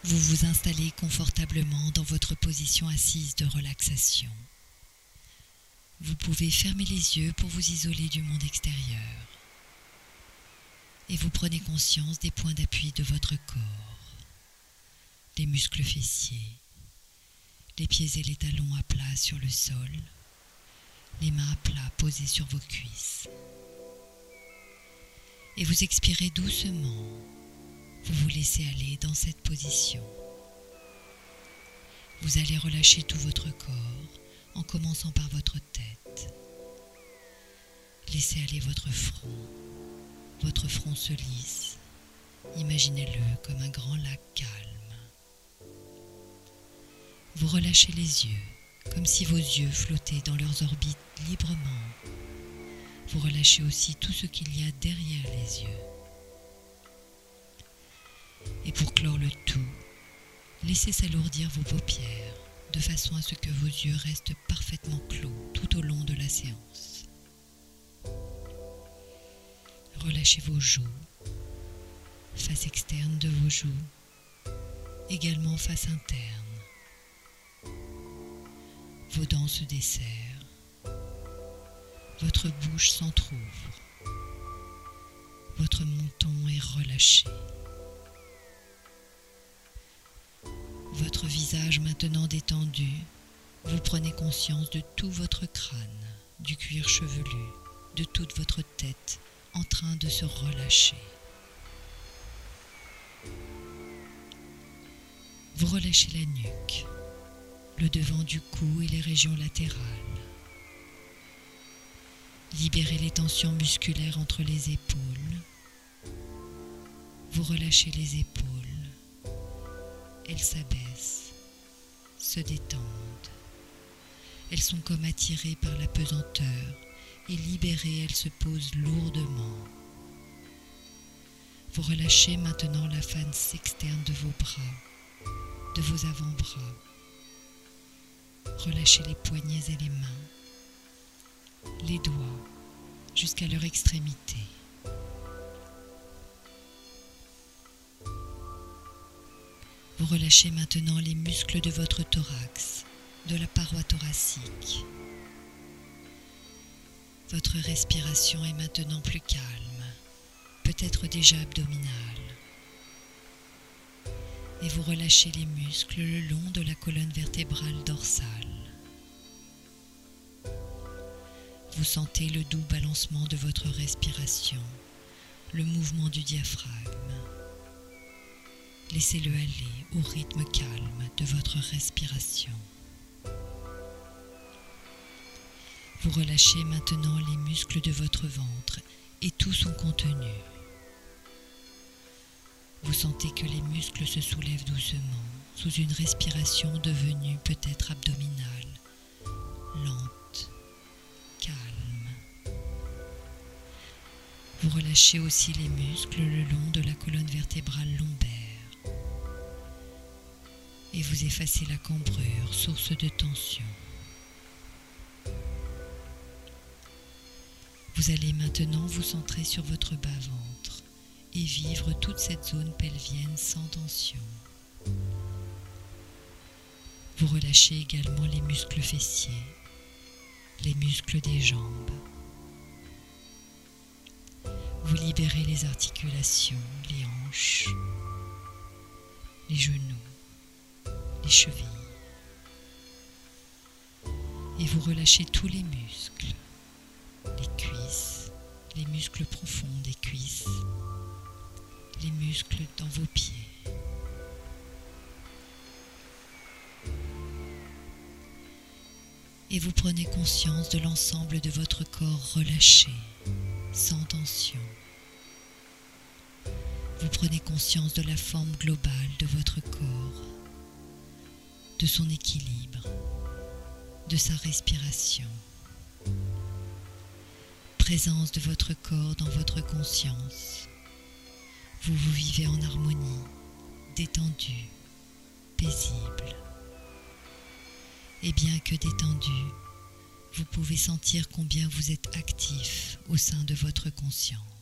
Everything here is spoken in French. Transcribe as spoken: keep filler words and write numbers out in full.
Vous vous installez confortablement dans votre position assise de relaxation. Vous pouvez fermer les yeux pour vous isoler du monde extérieur. Et vous prenez conscience des points d'appui de votre corps. Les muscles fessiers, les pieds et les talons à plat sur le sol, les mains à plat posées sur vos cuisses. Et vous expirez doucement. Vous vous laissez aller dans cette position. Vous allez relâcher tout votre corps en commençant par votre tête. Laissez aller votre front. Votre front se lisse. Imaginez-le comme un grand lac calme. Vous relâchez les yeux, comme si vos yeux flottaient dans leurs orbites librement. Vous relâchez aussi tout ce qu'il y a derrière les yeux. Et pour clore le tout, laissez s'alourdir vos paupières de façon à ce que vos yeux restent parfaitement clos tout au long de la séance. Relâchez vos joues, face externe de vos joues, également face interne. Vos dents se desserrent, votre bouche s'entr'ouvre, votre menton est relâché. Votre visage maintenant détendu, vous prenez conscience de tout votre crâne, du cuir chevelu, de toute votre tête en train de se relâcher. Vous relâchez la nuque, le devant du cou et les régions latérales. Libérez les tensions musculaires entre les épaules. Vous relâchez les épaules. Elles s'abaissent, se détendent. Elles sont comme attirées par la pesanteur et libérées, elles se posent lourdement. Vous relâchez maintenant la face externe de vos bras, de vos avant-bras. Relâchez les poignets et les mains, les doigts, jusqu'à leur extrémité. Vous relâchez maintenant les muscles de votre thorax, de la paroi thoracique. Votre respiration est maintenant plus calme, peut-être déjà abdominale. Et vous relâchez les muscles le long de la colonne vertébrale dorsale. Vous sentez le doux balancement de votre respiration, le mouvement du diaphragme. Laissez-le aller au rythme calme de votre respiration. Vous relâchez maintenant les muscles de votre ventre et tout son contenu. Vous sentez que les muscles se soulèvent doucement sous une respiration devenue peut-être abdominale, lente, calme. Vous relâchez aussi les muscles le long de la colonne vertébrale lombaire. Et vous effacez la cambrure, source de tension. Vous allez maintenant vous centrer sur votre bas-ventre et vivre toute cette zone pelvienne sans tension. Vous relâchez également les muscles fessiers, les muscles des jambes. Vous libérez les articulations, les hanches, les genoux, les chevilles. Et vous relâchez tous les muscles, les cuisses, les muscles profonds des cuisses, les muscles dans vos pieds. Et vous prenez conscience de l'ensemble de votre corps relâché, sans tension. Vous prenez conscience de la forme globale de votre corps, de son équilibre, de sa respiration. Présence de votre corps dans votre conscience. Vous vous vivez en harmonie, détendu, paisible. Et bien que détendu, vous pouvez sentir combien vous êtes actif au sein de votre conscience.